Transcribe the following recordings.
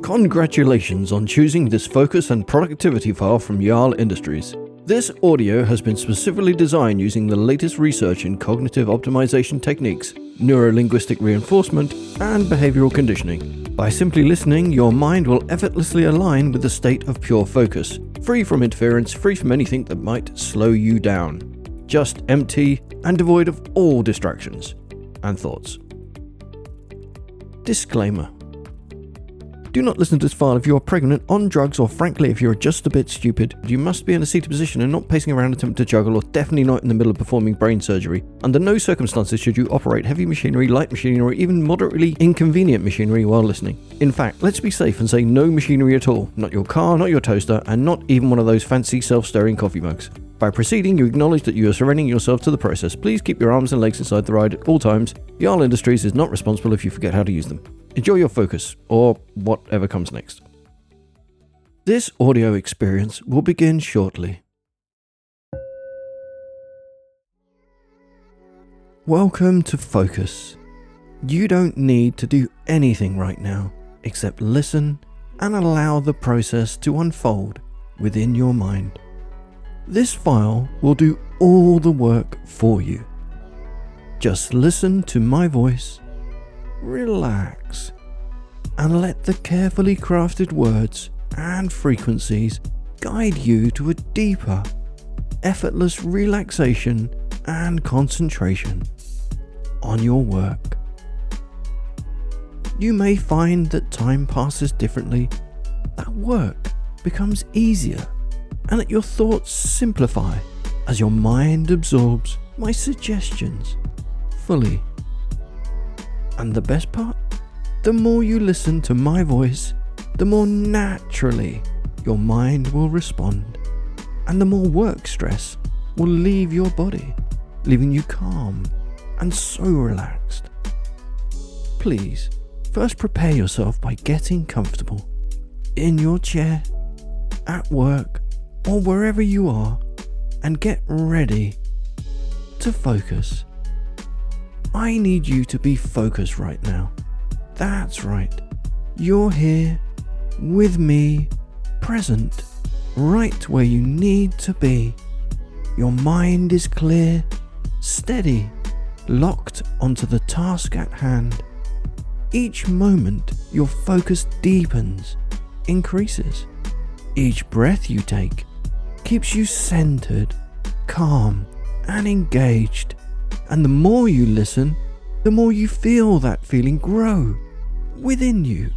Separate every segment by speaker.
Speaker 1: Congratulations on choosing this focus and productivity file from Jarl Industries. This audio has been specifically designed using the latest research in cognitive optimization techniques, neuro-linguistic reinforcement, and behavioral conditioning. By simply listening, your mind will effortlessly align with the state of pure focus, free from interference, free from anything that might slow you down. Just empty and devoid of all distractions and thoughts. Disclaimer. Do not listen to this file if you are pregnant, on drugs, or frankly if you're just a bit stupid. You must be in a seated position and not pacing around attempting to juggle, or definitely not in the middle of performing brain surgery. Under no circumstances should you operate heavy machinery, light machinery, or even moderately inconvenient machinery while listening. In fact, let's be safe and say no machinery at all. Not your car, not your toaster, and not even one of those fancy self-stirring coffee mugs. By proceeding, you acknowledge that you are surrendering yourself to the process. Please keep your arms and legs inside the ride at all times. Jarl Industries is not responsible if you forget how to use them. Enjoy your focus, or whatever comes next. This audio experience will begin shortly. Welcome to Focus. You don't need to do anything right now, except listen and allow the process to unfold within your mind. This file will do all the work for you. Just listen to my voice, relax, and let the carefully crafted words and frequencies guide you to a deeper, effortless relaxation and concentration on your work. You may find that time passes differently, that work becomes easier, and that your thoughts simplify as your mind absorbs my suggestions fully. And the best part? The more you listen to my voice, the more naturally your mind will respond, and the more work stress will leave your body, leaving you calm and so relaxed. Please, first prepare yourself by getting comfortable in your chair, at work, or wherever you are, and get ready to focus. I need you to be focused right now. That's right. You're here, with me, present, right where you need to be. Your mind is clear, steady, locked onto the task at hand. Each moment, your focus deepens, increases. Each breath you take keeps you centered, calm, and engaged. And the more you listen, the more you feel that feeling grow within you.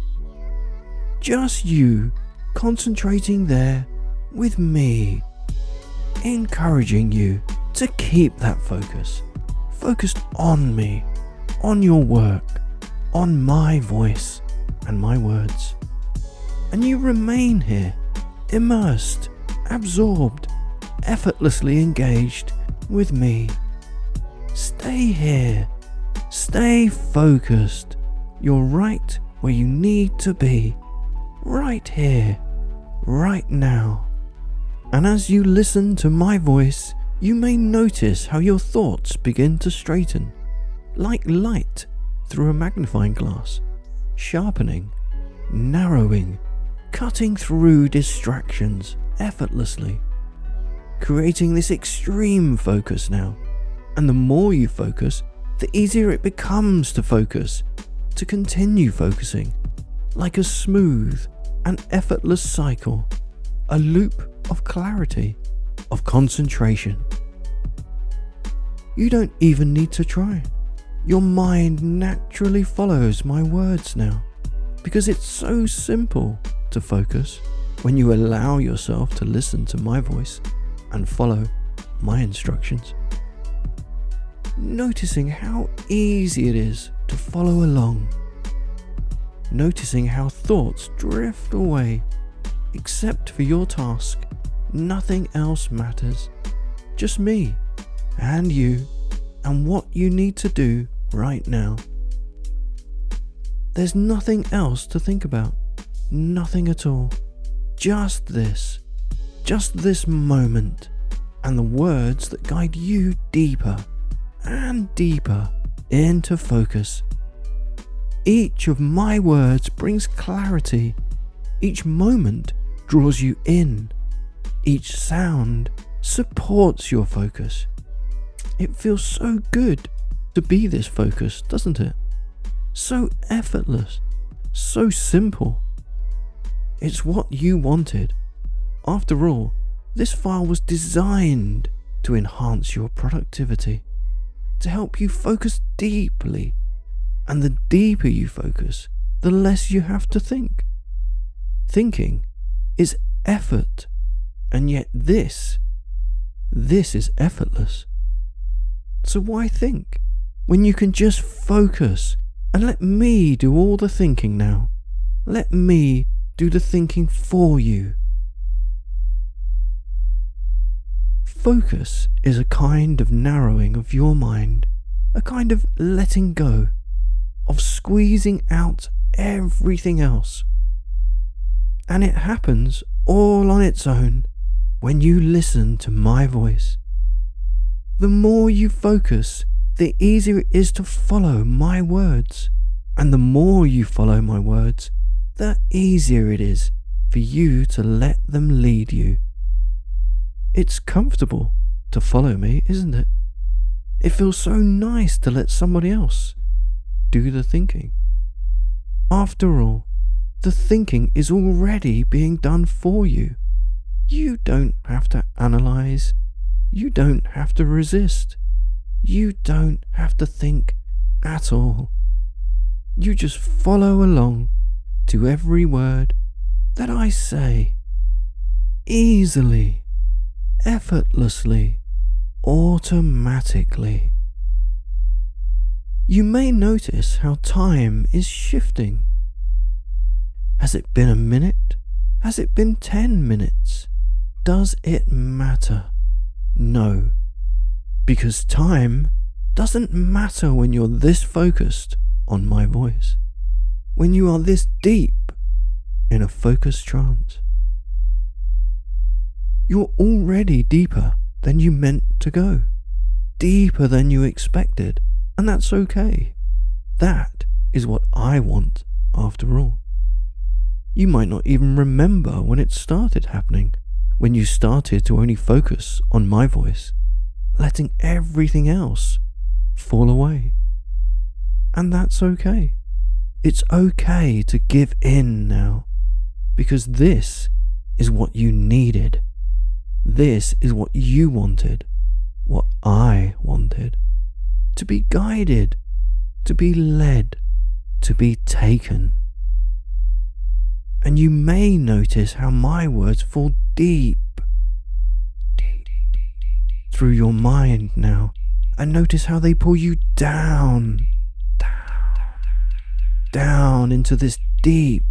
Speaker 1: Just you concentrating there with me, encouraging you to keep that focus, focused on me, on your work, on my voice and my words. And you remain here, immersed, absorbed, effortlessly engaged with me. Stay here, stay focused. You're right where you need to be, right here, right now. And as you listen to my voice, you may notice how your thoughts begin to straighten, like light through a magnifying glass, sharpening, narrowing, cutting through distractions effortlessly, creating this extreme focus now. And the more you focus, the easier it becomes to focus, to continue focusing, like a smooth and effortless cycle, a loop of clarity, of concentration. You don't even need to try. Your mind naturally follows my words now, because it's so simple to focus when you allow yourself to listen to my voice and follow my instructions. Noticing how easy it is to follow along. Noticing how thoughts drift away. Except for your task, nothing else matters. Just me and you and what you need to do right now. There's nothing else to think about. Nothing at all. Just this moment, and the words that guide you deeper and deeper into focus. Each of my words brings clarity. Each moment draws you in. Each sound supports your focus. It feels so good to be this focused, doesn't it? So effortless, so simple. It's what you wanted. After all, this file was designed to enhance your productivity, to help you focus deeply. And the deeper you focus, the less you have to think. Thinking is effort, and yet this is effortless. So why think when you can just focus and let me do all the thinking now? Let me do the thinking for you. Focus is a kind of narrowing of your mind, a kind of letting go, of squeezing out everything else. And it happens all on its own when you listen to my voice. The more you focus, the easier it is to follow my words. And the more you follow my words, the easier it is for you to let them lead you. It's comfortable to follow me, isn't it? It feels so nice to let somebody else do the thinking. After all, the thinking is already being done for you. You don't have to analyze. You don't have to resist. You don't have to think at all. You just follow along to every word that I say, easily, effortlessly, automatically. You may notice how time is shifting. Has it been a minute? Has it been 10 minutes? Does it matter? No, because time doesn't matter when you're this focused on my voice, when you are this deep in a focused trance. You're already deeper than you meant to go, deeper than you expected, and that's okay. That is what I want after all. You might not even remember when it started happening, when you started to only focus on my voice, letting everything else fall away. And that's okay. It's okay to give in now, because this is what you needed. This is what you wanted, what I wanted. To be guided, to be led, to be taken. And you may notice how my words fall deep through your mind now, and notice how they pull you down into this deep,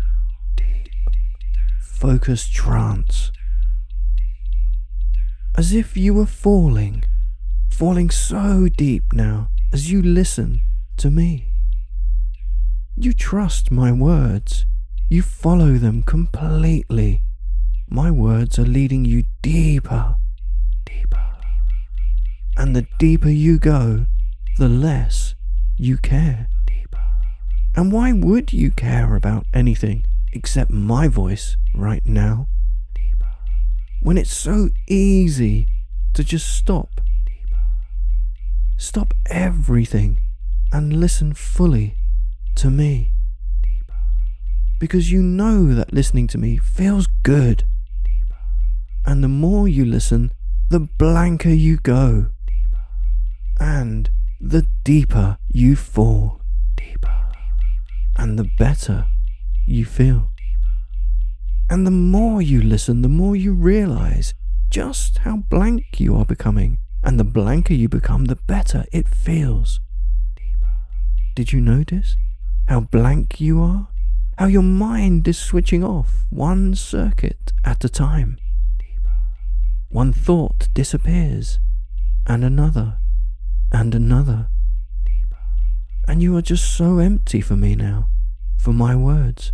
Speaker 1: focused trance. As if you were falling so deep now as you listen to me. You trust my words. You follow them completely. My words are leading you deeper. And the deeper you go, the less you care. And why would you care about anything except my voice right now? When it's so easy to just stop. Stop everything and listen fully to me. Because you know that listening to me feels good. And the more you listen, the blanker you go. And the deeper you fall. And the better you feel. And the more you listen, the more you realize just how blank you are becoming. And the blanker you become, the better it feels. Did you notice how blank you are? How your mind is switching off one circuit at a time. One thought disappears, and another, and another. And you are just so empty for me now, for my words.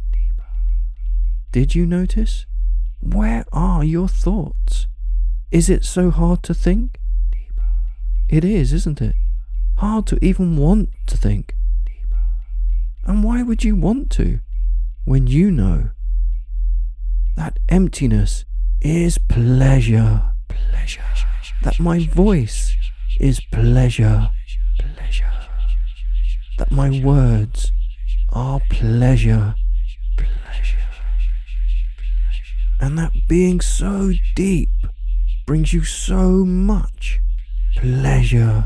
Speaker 1: Did you notice? Where are your thoughts? Is it so hard to think? It is, isn't it? Hard to even want to think. And why would you want to when you know that emptiness is pleasure? That my voice is pleasure. That my words are pleasure. And that being so deep brings you so much pleasure.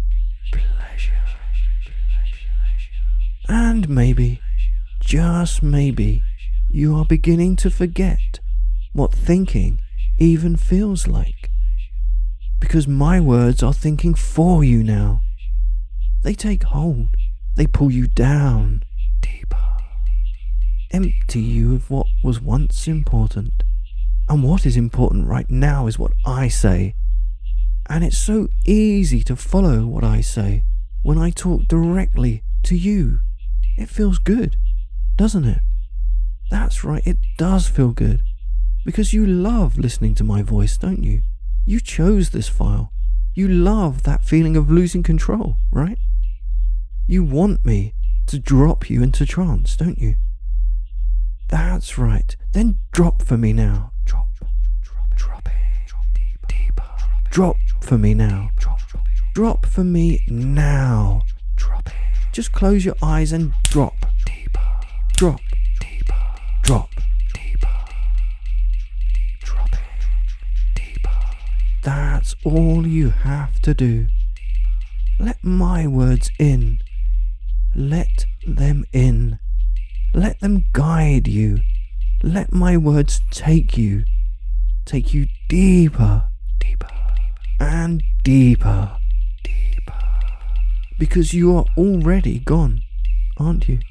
Speaker 1: And maybe, just maybe, you are beginning to forget what thinking even feels like. Because my words are thinking for you now. They take hold. They pull you down deeper. Empty you of what was once important. And what is important right now is what I say. And it's so easy to follow what I say when I talk directly to you. It feels good, doesn't it? That's right, it does feel good. Because you love listening to my voice, don't you? You chose this file. You love that feeling of losing control, right? You want me to drop you into trance, don't you? That's right. Then drop for me now. Drop for me now. Drop for me now. Just close your eyes and drop. Drop. Drop. That's all you have to do. Let my words in. Let them in. Let them guide you. Let my words take you. Take you deeper. And deeper. Because you are already gone, aren't you?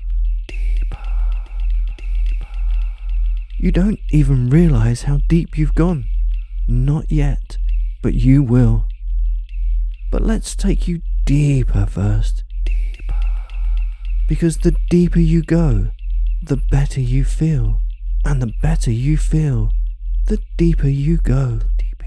Speaker 1: You don't even realize how deep you've gone. Not yet, but you will. But let's take you deeper first. Because the deeper you go, the better you feel. And the better you feel, the deeper you go.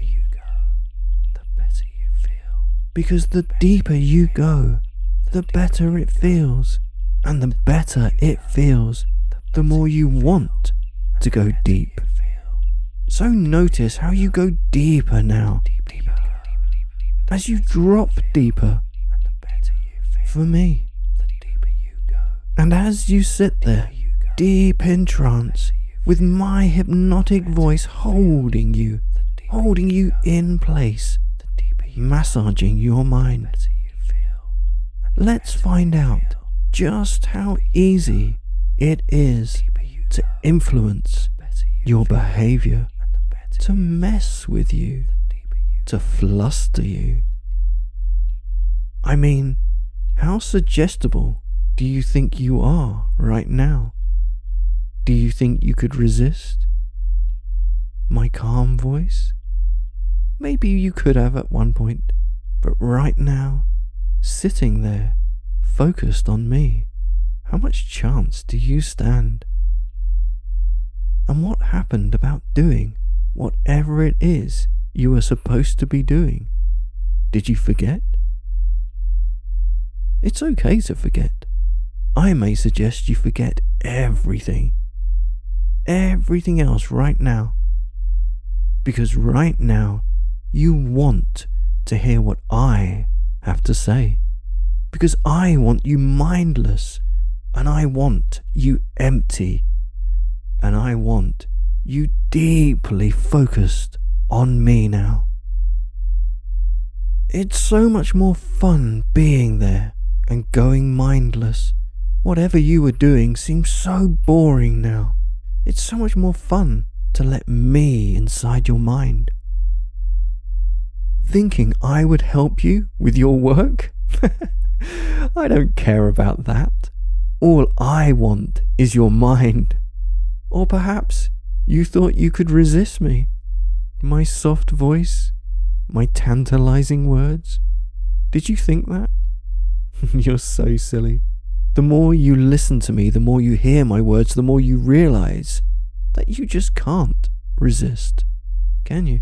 Speaker 1: Because the deeper you go, the better it feels. And the better it feels, the more you want to go deep. So notice how you go deeper now. As you drop deeper for me. And as you sit there, deep in trance, with my hypnotic voice holding you in place, massaging your mind. Let's find out just how easy it is to influence your behavior, to mess with you, to fluster you. I mean, how suggestible do you think you are right now? Do you think you could resist my calm voice? Maybe you could have at one point, but right now, sitting there, focused on me, how much chance do you stand? And what happened about doing whatever it is you were supposed to be doing? Did you forget? It's okay to forget. I may suggest you forget everything. Everything else right now. Because right now, you want to hear what I have to say. Because I want you mindless, and I want you empty, and I want you deeply focused on me now. It's so much more fun being there and going mindless. Whatever you were doing seems so boring now. It's so much more fun to let me inside your mind. Thinking I would help you with your work? I don't care about that. All I want is your mind. Or perhaps you thought you could resist me. My soft voice, my tantalizing words. Did you think that? You're so silly. The more you listen to me, the more you hear my words, the more you realize that you just can't resist, can you?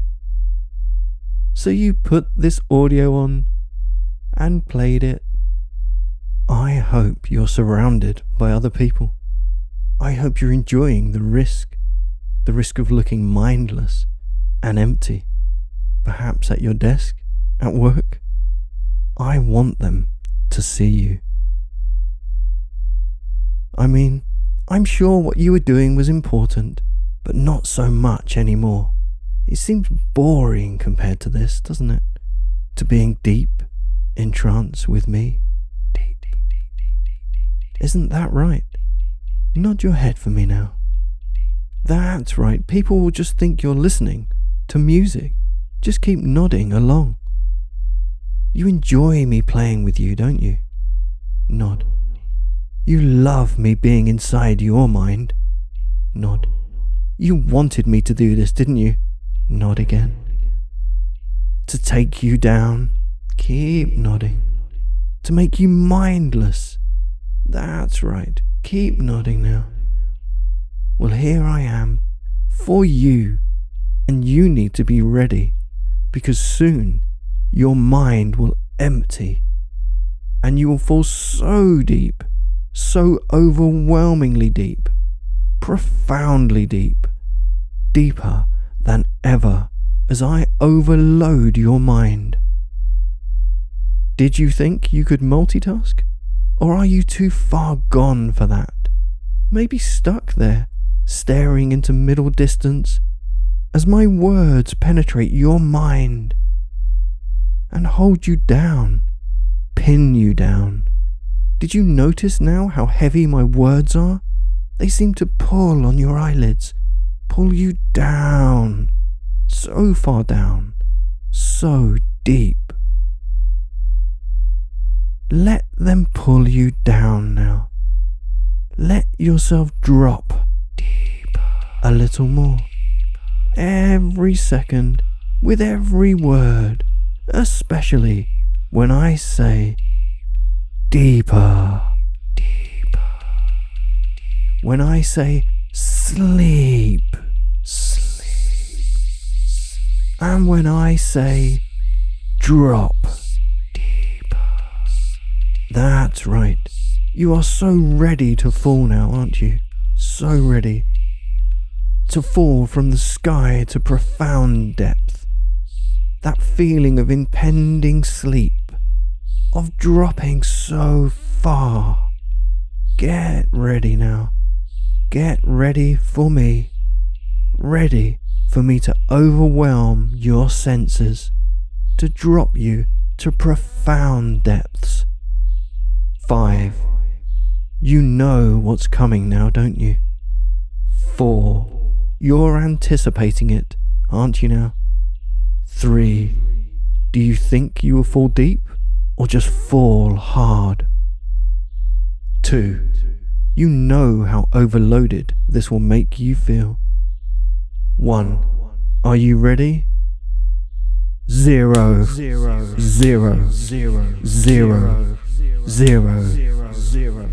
Speaker 1: So you put this audio on and played it, I hope you're surrounded by other people. I hope you're enjoying the risk of looking mindless and empty, perhaps at your desk, at work. I want them to see you. I mean, I'm sure what you were doing was important, but not so much anymore. It seems boring compared to this, doesn't it? To being deep in trance with me. Isn't that right? Nod your head for me now. That's right, people will just think you're listening to music. Just keep nodding along. You enjoy me playing with you, don't you? Nod. You love me being inside your mind. Nod. You wanted me to do this, didn't you? Nod again. To take you down. Keep nodding. To make you mindless. That's right. Keep nodding now. Well, here I am for you, and you need to be ready, because soon your mind will empty and you will fall so deep, so overwhelmingly deep, profoundly deep, deeper than ever as I overload your mind. Did you think you could multitask? Or are you too far gone for that? Maybe stuck there, staring into middle distance as my words penetrate your mind and hold you down, pin you down. Did you notice now how heavy my words are? They seem to pull on your eyelids, pull you down, so far down, so deep. Let them pull you down now. Let yourself drop deeper, a little more, every second, with every word, especially when I say deeper, deeper. When I say sleep, sleep. And when I say drop, that's right. You are so ready to fall now, aren't you? So ready to fall from the sky to profound depth. That feeling of impending sleep, of dropping so far. Get ready now. Get ready for me. Ready for me to overwhelm your senses, to drop you to profound depths. 5. You know what's coming now, don't you? 4. You're anticipating it, aren't you now? 3. Do you think you will fall deep or just fall hard? 2. You know how overloaded this will make you feel. 1. Are you ready? 0. 0. 0. 0. 0. 0, 0, 0,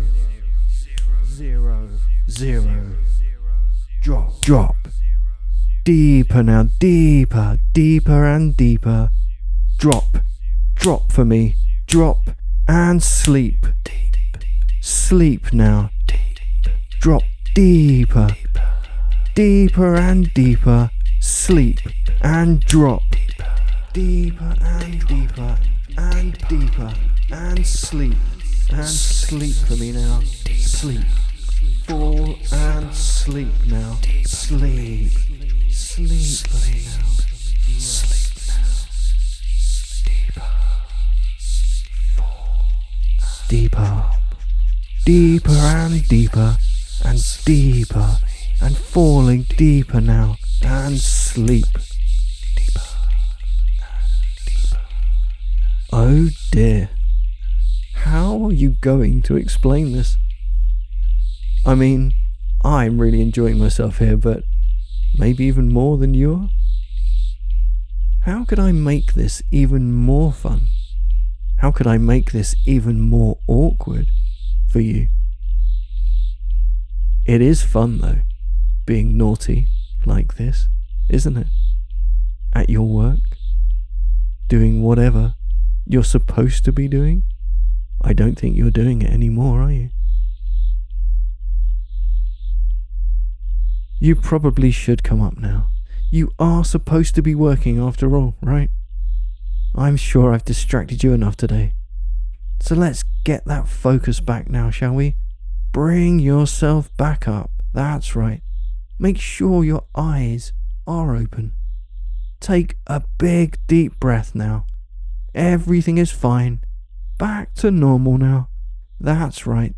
Speaker 1: 0, drop, deeper now, deeper, deeper and deeper, drop for me, drop and sleep, sleep now, drop deeper, deeper and deeper, sleep and drop, deeper and deeper and deeper. And sleep for me now. Sleep. Fall and sleep now. Sleep for me now. Sleep now. Deeper. Deeper and deeper and deeper and falling deeper now and sleep. Oh dear. How are you going to explain this? I mean, I'm really enjoying myself here, but maybe even more than you are? How could I make this even more fun? How could I make this even more awkward for you? It is fun though, being naughty like this, isn't it? At your work, doing whatever you're supposed to be doing. I don't think you're doing it anymore, are you? You probably should come up now. You are supposed to be working after all, right? I'm sure I've distracted you enough today. So let's get that focus back now, shall we? Bring yourself back up. That's right. Make sure your eyes are open. Take a big deep breath now. Everything is fine. Back to normal now. That's right.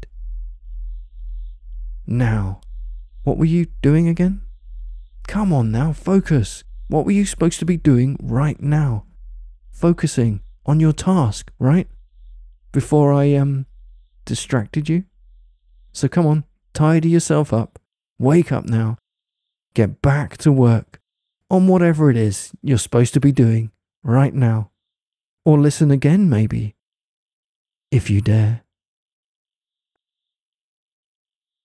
Speaker 1: Now, what were you doing again? Come on now, focus. What were you supposed to be doing right now? Focusing on your task, right? Before I distracted you? So come on, tidy yourself up. Wake up now. Get back to work on whatever it is you're supposed to be doing right now. Or listen again, maybe, if you dare.